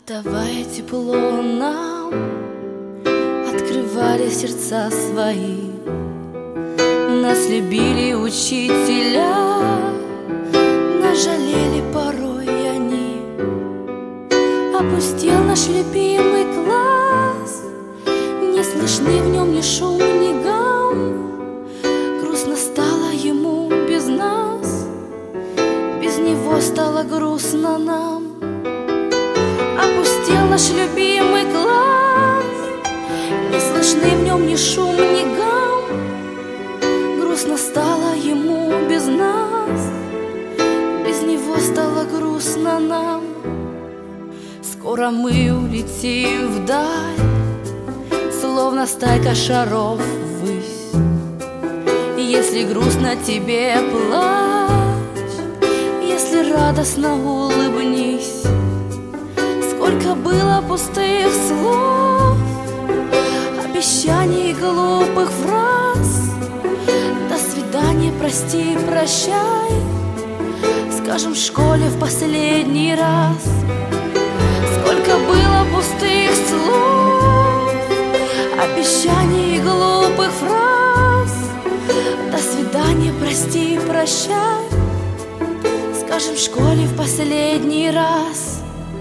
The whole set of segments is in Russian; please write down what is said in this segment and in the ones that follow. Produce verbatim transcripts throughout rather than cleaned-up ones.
Отдавая тепло нам, открывали сердца свои. Нас любили учителя, нас жалели порой они. Опустел наш любимый класс, не слышны в нем ни шум, ни гам. Грустно стало ему без нас, без него стало грустно нам. Опустел наш любимый класс, не слышны в нем ни шум, ни гам. Грустно стало ему без нас, без него стало грустно нам. Скоро мы улетим вдаль, словно стайка шаров ввысь. И если грустно тебе, плачь, если радостно, улыбнись. Сколько было пустых слов, обещаний и глупых фраз. До свидания, прости, прощай, скажем в школе в последний раз. Сколько было пустых слов, обещаний и глупых фраз. До свидания, прости, прощай, скажем в школе в последний раз.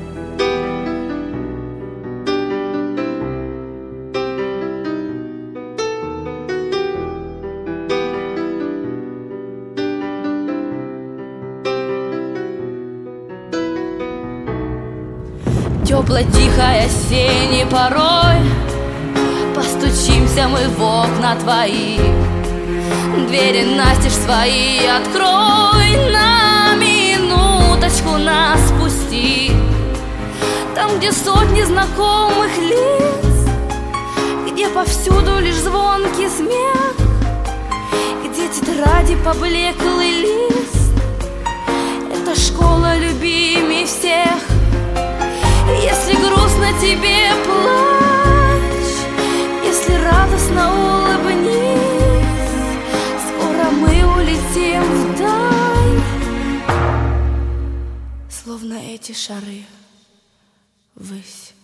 Теплой, тихой осенней порой постучимся мы в окна твои. Двери настежь свои открой, на минуточку нас пусти. Там, где сотни знакомых лиц, где повсюду лишь звонкий смех, где тетради поблеклый лист. Это школа любимей всех. Если грустно тебе, плачь, если радостно, улыбнись. Скоро мы улетим вдаль, словно эти шары ввысь.